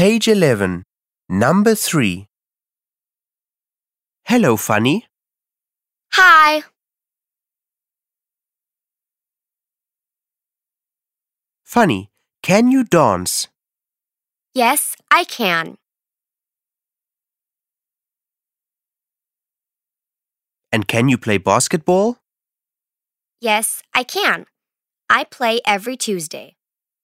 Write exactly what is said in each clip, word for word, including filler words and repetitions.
Page eleven, number three. Hello, Funny. Hi. Funny, can you dance? Yes, I can. And can you play basketball? Yes, I can. I play every Tuesday.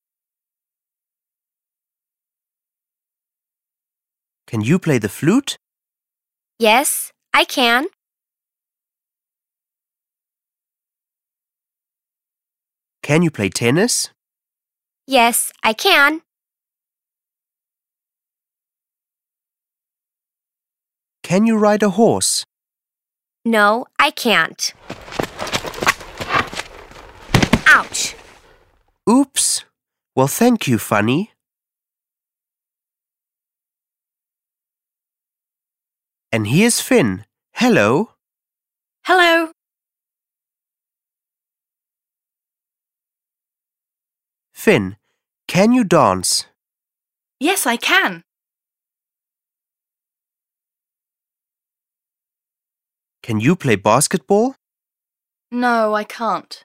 Can you play the flute? Yes, I can. Can you play tennis? Yes, I can. Can you ride a horse? No, I can't. Ouch! Oops. Well, thank you, Funny. And here's Finn. Hello. Hello. Finn, can you dance? Yes, I can. Can you play basketball? No, I can't.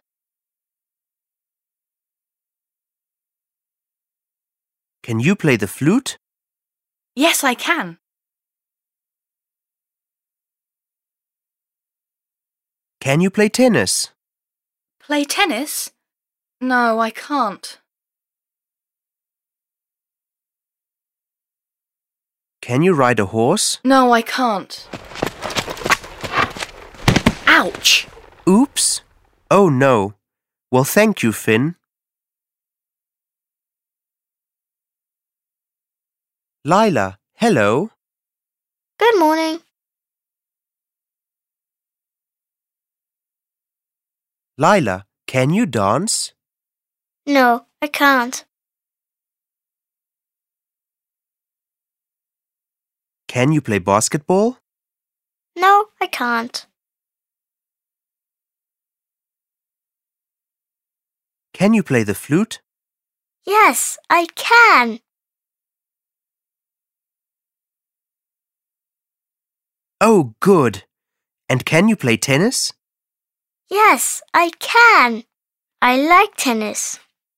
Can you play the flute? Yes, I can. Can you play tennis? Play tennis? No, I can't. Can you ride a horse? No, I can't. Ouch! Oops. Oh no. Well, thank you, Finn. Lila, hello. Good morning. Lila, can you dance? No, I can't. Can you play basketball? No, I can't. Can you play the flute? Yes, I can. Oh, good. And can you play tennis? Yes, I can. I like tennis.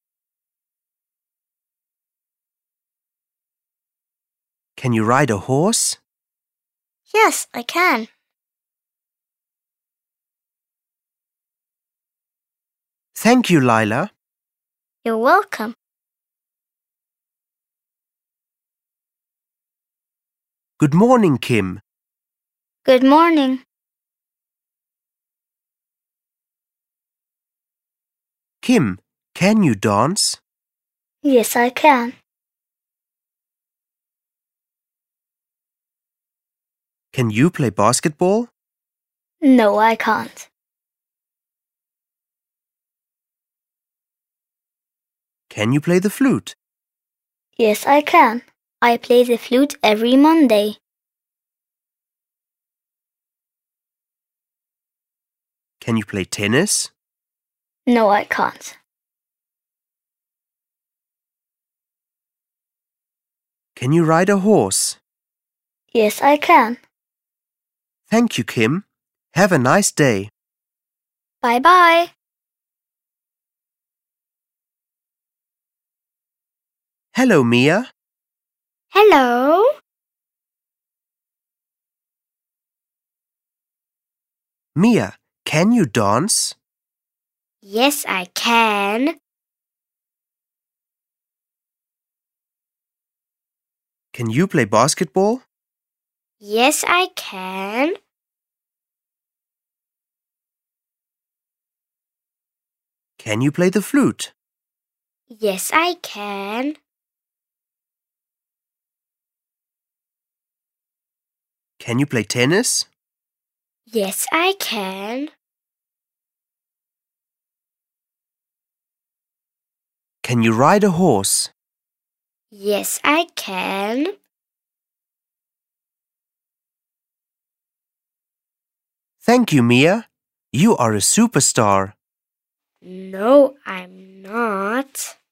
Can you ride a horse? Yes, I can. Thank you, Lila. You're welcome. Good morning, Kim. Good morning. Kim, can you dance? Yes, I can. Can you play basketball? No, I can't. Can you play the flute? Yes, I can. I play the flute every Monday. Can you play tennis? No, I can't. Can you ride a horse? Yes, I can. Thank you, Kim. Have a nice day. Bye-bye. Hello, Mia. Hello. Mia, can you dance? Yes, I can. Can you play basketball? Yes, I can. Can you play the flute? Yes, I can. Can you play tennis? Yes, I can. Can you ride a horse? Yes, I can. Thank you, Mia. You are a superstar. No, I'm not.